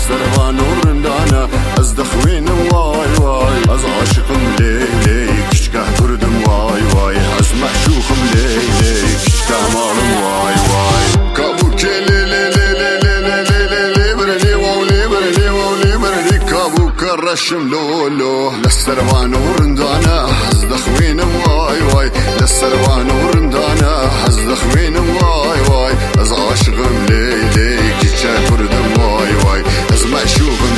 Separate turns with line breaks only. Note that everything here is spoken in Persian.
للسربان ورندانا از دخوينم واي واي از عاشقم ليلي كشكه كردم واي واي از معشوقم ليلي كشكه مالم واي واي كابوك ليلي الرشم لولو للسربان ورندانا حزد خوينم واي واي للسربان ورندانا حزد خوينم واي واي از عاشقم ليلي كيشا كردم واي واي از معشوقم